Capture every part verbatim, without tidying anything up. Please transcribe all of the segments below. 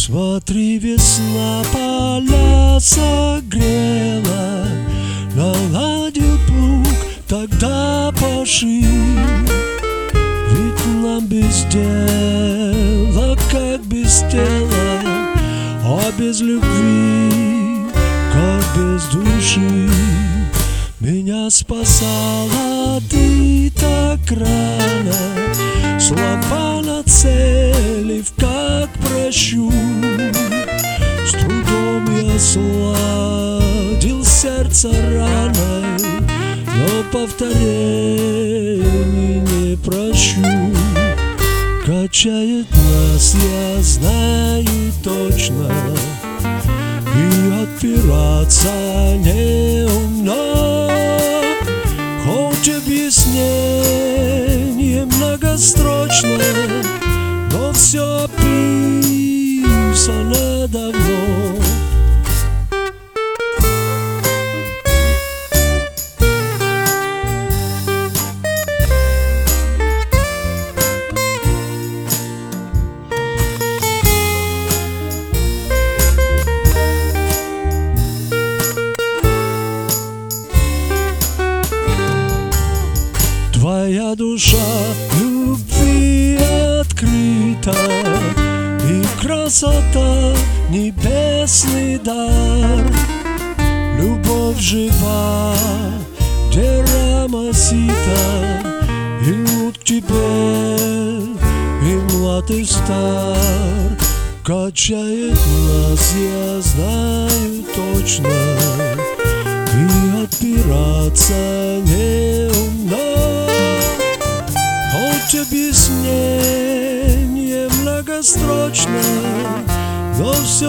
Смотри, весна поля согрела, наладил плуг, тогда пошли. Ведь нам без дела, как без тела, а без любви, как без души. Меня спасала ты так рано, слова нацелив, как прощу. С трудом я сладил сердце раной, но повторений не прощу. Качает нас, я знаю точно, и отпираться не умно. Хоть объяснение многострочное, но все описано давно. Твоя душа любви открыта, и красота — небесный дар. Любовь жива, где рама сита, и лук к тебе, и млад и стар. Качает нас, я знаю точно, и отпираться не умно. Хоть объяснение многострочно, но все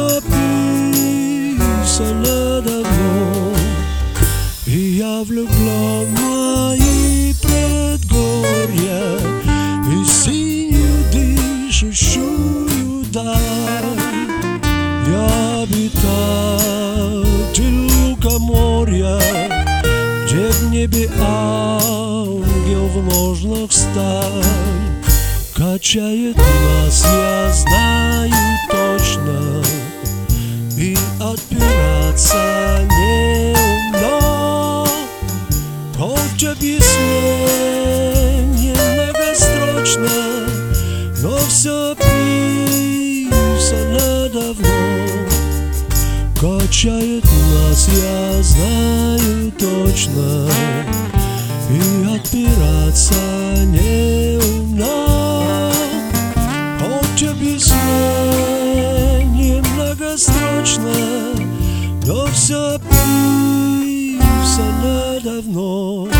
описано давно. И я влюблен в мои предгорья и синюю дышащую даль. Я обитатель лукоморья, где в небе ангел в ножнах сталь. Качает нас, я знаю точно, и отпираться не умно. Хоть объяснение многострочно, но все описано давно. Качает нас, я знаю точно, и отпираться не умно. Хоть объяснение многострочно, но все описано давно.